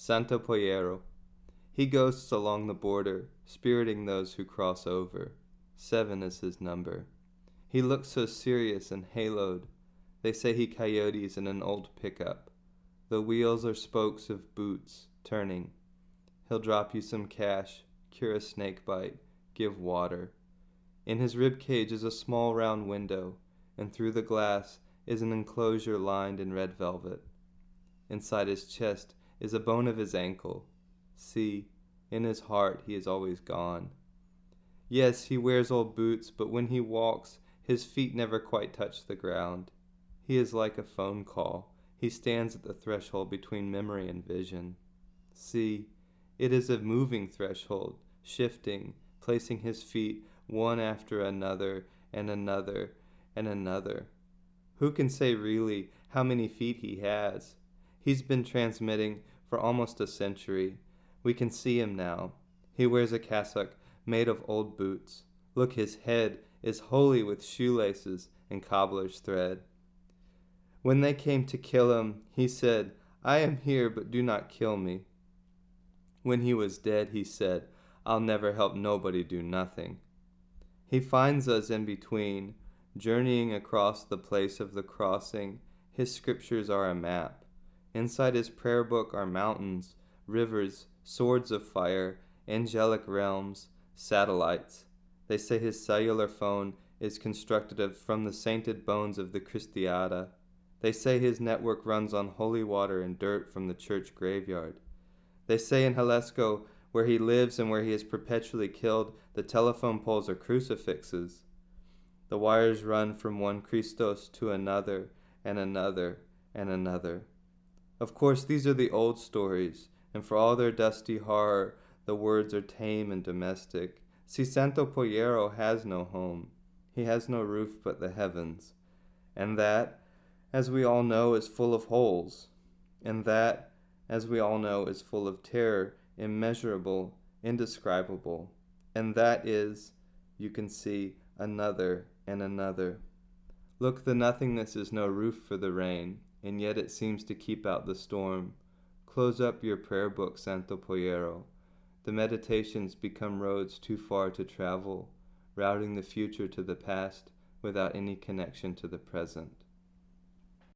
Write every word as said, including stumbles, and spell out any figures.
Santo Poyero. He ghosts along the border, spiriting those who cross over. Seven is his number. He looks so serious and haloed. They say he coyotes in an old pickup. The wheels are spokes of boots, turning. He'll drop you some cash, cure a snake bite, give water. In his rib cage is a small round window, and through the glass is an enclosure lined in red velvet. Inside his chest is a bone of his ankle. See, in his heart he is always gone. Yes, he wears old boots, but when he walks, his feet never quite touch the ground. He is like a phone call. He stands at the threshold between memory and vision. See, it is a moving threshold, shifting, placing his feet one after another and another and another. Who can say really how many feet he has? He's been transmitting for almost a century. We can see him now. He wears a cassock made of old boots. Look, his head is holy with shoelaces and cobbler's thread. When they came to kill him, he said, "I am here, but do not kill me." When he was dead, he said, "I'll never help nobody do nothing." He finds us in between, journeying across the place of the crossing. His scriptures are a map. Inside his prayer book are mountains, rivers, swords of fire, angelic realms, satellites. They say his cellular phone is constructed of, from the sainted bones of the Christiada. They say his network runs on holy water and dirt from the church graveyard. They say in Jalisco, where he lives and where he is perpetually killed, the telephone poles are crucifixes. The wires run from one Christos to another, and another, and another. Of course, these are the old stories, and for all their dusty horror, the words are tame and domestic. See, Santo Poyero has no home. He has no roof but the heavens. And that, as we all know, is full of holes. And that, as we all know, is full of terror, immeasurable, indescribable. And that is, you can see, another and another. Look, the nothingness is no roof for the rain, and yet it seems to keep out the storm. Close up your prayer book, Santo Poyero. The meditations become roads too far to travel, routing the future to the past without any connection to the present.